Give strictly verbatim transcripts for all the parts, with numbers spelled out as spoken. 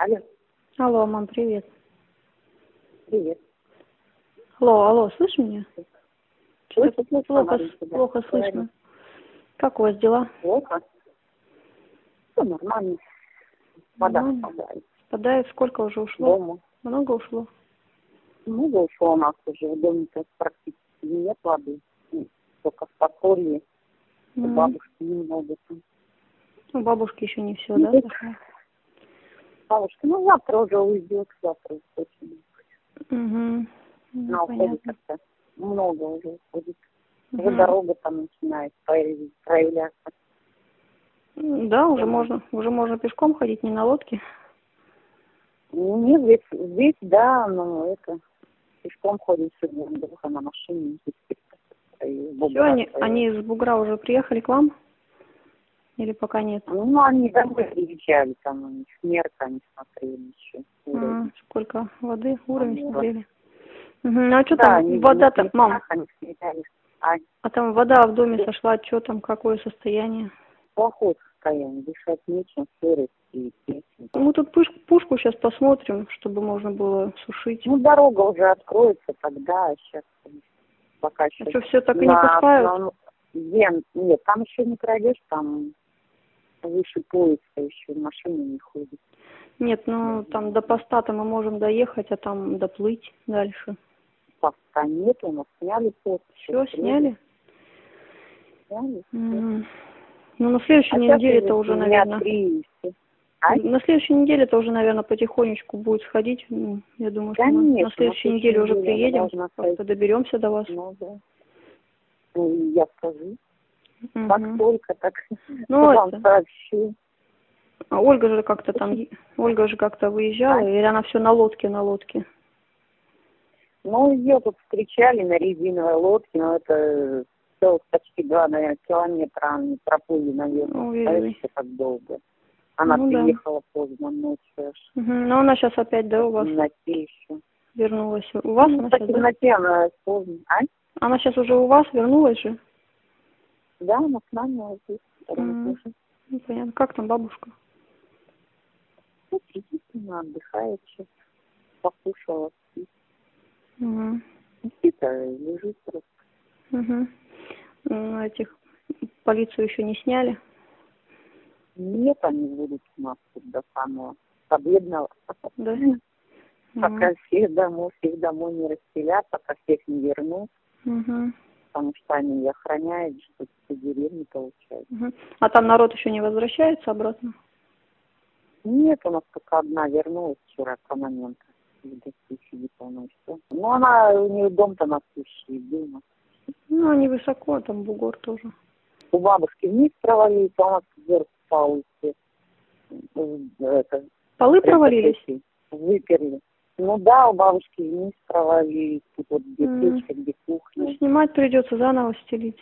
Алло. Алло, мам, привет. Привет. Алло, алло, слышишь меня? Слышно, слышно, Плохо, Маринка, да. плохо слышно. Говори. Как у вас дела? Плохо? Все нормально. Вода Нормально. спадает. Спадает, сколько уже ушло? Дома. Много ушло? Много ушло у нас уже в доме-то практически нет воды. Ну, только в подполье. У М. бабушки немного там. У бабушки еще не все, Ну, да? так, дошло? бабушка, ну завтра уже уйдет, завтра точно. Угу. На уходе Понятно. как-то много уже уходит. Уже Угу. дорога там начинает прояви- проявляться. Да, уже Дома. можно, уже можно пешком ходить, не на лодке. Ну, нет, здесь, здесь, да, но это пешком ходим сегодня, только на машине. Все, они, они из Бугра уже приехали к вам? Или пока нет? Ну, они домой приезжали, там у них мерка, они смотрели еще. А, сколько воды, уровень Уровень. смотрели? Угу. Ну а что Да, там они вода-то, в мам? местах, они смотрели. А А там вода в доме сошла, что там, какое состояние? плохое состояние, дышать нечем, сырость и плесень. Мы тут пуш- пушку сейчас посмотрим, чтобы можно было сушить. Ну, дорога уже откроется тогда, а сейчас пока еще... А что, все так и не пускают? основном- Вен... Нет, там еще не пройдешь, там выше пояса еще машины не ходят. Нет, ну там до поста-то мы можем доехать, а там доплыть дальше. Поста нет, у нас сняли пост. Все, сняли? Сняли. М. Ну, на следующей А сейчас неделе-то уже, наверное... А? На следующей неделе-то уже, наверное, потихонечку будет сходить. Ну, я думаю, что мы Конечно, на следующей на неделе уже следующей неделе приедем, должна как-то сходить. доберемся до вас. Ну, да. Ну, я скажу. Мгм. Как только, так Ну, вам это... сообщу. А Ольга же как-то там... е- Ольга же как-то выезжала, А? или она все на лодке, на лодке? Ну, ее тут встречали на резиновой лодке, но это целых почти два, наверное, километра они проплыли, наверное. Ой-ой-ой. Знаете, как долго. Она Ну да. приехала поздно ночью аж. Угу. Но она сейчас опять, да, у В вас темноте еще. вернулась? У вас Ну, она по сейчас, да? темноте она поздно. А? Она сейчас уже у вас вернулась же? Да, она с нами вот здесь. М. Ну, понятно. Как там бабушка? Ну, сидит, она отдыхает сейчас. Покушала. Угу. Спит-то лежит просто. Угу. Ну, этих полицию еще не сняли? Нет, они будут у нас тут до самого победного. Да. Пока всех домой, всех домой не расселят, пока всех не вернут. Угу. Потому что они и охраняют, что по деревне получается. Угу. А там народ еще не возвращается обратно? Нет, у нас только одна вернулась вчера по моменту. Сидит она и все. Ну, она, у нее дом-то на случай дома. Ну, они высоко, там бугор тоже. У бабушки вниз провалились, а у нас вверх по улице. Это, Полы провалились? выперли. Ну да, у бабушки вниз провалились. Тут вот где М. печка, где кухня. Ну, снимать придется, заново стелить.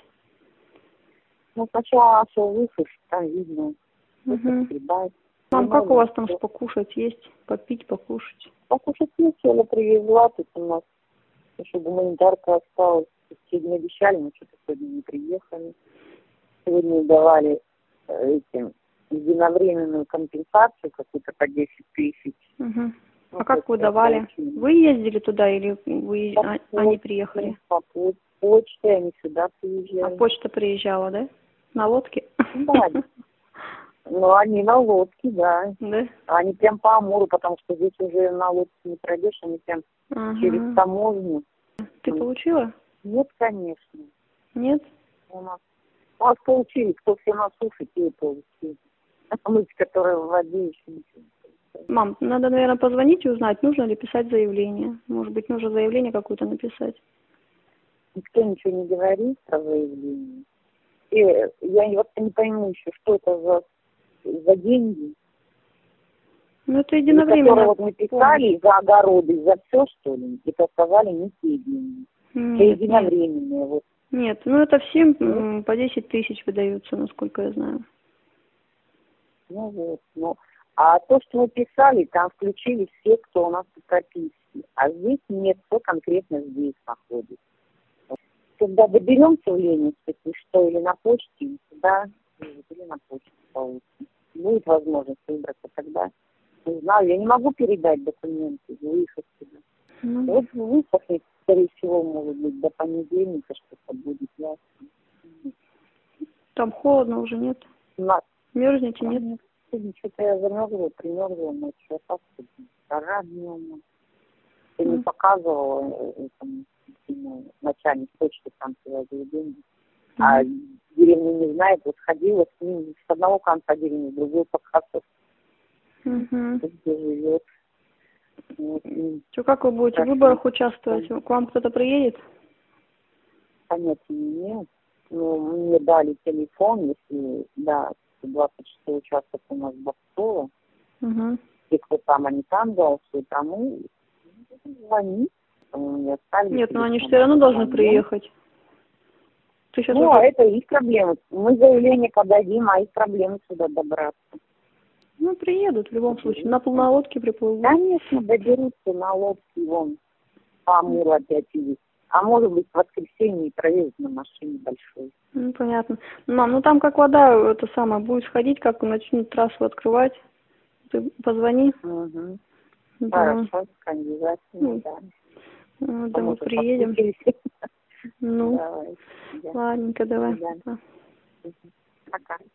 Ну, сначала все высушить, там видно. Угу. Прибавить. Мам, как у вас там Что? покушать есть? Попить, покушать? Покушать есть, я привезла, тут у нас еще гуманитарка осталась. Сегодня обещали, но что-то сегодня не приехали. Сегодня давали э, этим единовременную компенсацию какую-то по десять тысяч. Угу. Ну, А как вы давали? очень... Вы ездили туда или вы... По а, почте, они приехали? По по- почте они сюда приезжали. А почта приезжала, да? На лодке? Да. Ну, они на лодке, да. Да? Они прям по Амуру, потому что здесь уже на лодке не пройдешь, они прям Ага. через таможню. Ты получила? Нет, конечно. Нет? У нас, у нас получили, кто все на суше, те и получили. А мы, которые в воде, еще ничего не получили. Мам, надо, наверное, позвонить и узнать, нужно ли писать заявление. Может быть, нужно заявление какое-то написать. Никто ничего не говорит про заявление. И я вот не пойму еще, что это за, за деньги. Ну, это И единовременно. которые вот написали за огороды, за все, что ли, и сказали не те деньги. Нет, Это единовременные, нет. вот. Нет, ну это всем м, по десять тысяч выдаются, насколько я знаю. Ну вот, ну. А то, что мы писали, там включили все, кто у нас тут прописан. А здесь нет, кто конкретно здесь находится. Когда доберемся в Ленинск, если что, или на почте, да, или на почте получится. Будет возможность выбраться тогда. Не знаю, я не могу передать документы, выехать сюда. Ну, Вот высохнет, скорее всего, может быть, до понедельника что-то будет ясно. там холодно уже, нет? На... Мерзнете, нет? Что-то я замерзла, примерзла ночью, а так жара днем. Ты не Mm. показывала этому, ну, начальник почты, там привозил деньги. Mm. А деревня не знает, вот ходила с ним с одного конца деревни, с другой показывала, Mm-hmm. где живет. Вот, Что, как вы будете хорошо. в выборах участвовать? К вам кто-то приедет? Понятия не имею. Ну, мне дали телефон, если, да, двадцать шестой участок у нас Бобцова. Угу. И кто там, они там голосуют, а мы звонить. Мне оставили Нет, но телефон. они же все равно должны приехать. Ты сейчас Ну, уже... а это их проблемы. Мы заявление подадим, а их проблемы сюда добраться. Ну, приедут в любом случае. На полнолодке приплывут. Конечно, доберутся на лодке, вон, по Амуру опять идут. А может быть, в воскресенье проедут на машине большой. Ну, понятно. Мам, ну там как вода, это самое, будет сходить, как начнут трассу открывать. Ты позвони. Угу. Да. Хорошо, обязательно, Ну, да. ну, да, А мы мы приедем. Ну, давай. Да. ладненько, давай. Да. Пока.